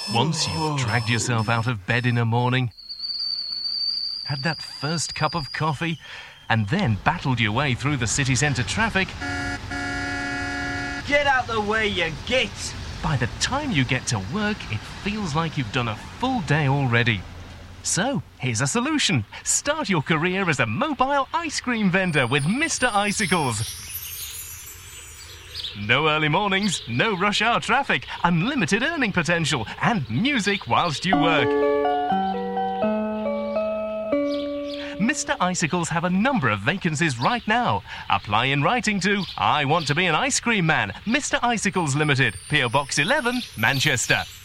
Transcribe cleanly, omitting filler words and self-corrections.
Once you've dragged yourself out of bed in a morning, had that first cup of coffee, and then battled your way through the city centre traffic, Get out the way, you git! by the time you get to work, it feels like you've done a full day already. So, here's a solution. Start your career as a mobile ice cream vendor with Mr. Icicles. No early mornings, no rush hour traffic, unlimited earning potential, and music whilst you work. Mr. Icicles have a number of vacancies right now. Apply in writing to I Want to Be an Ice Cream Man, Mr. Icicles Limited, P.O. Box 11, Manchester.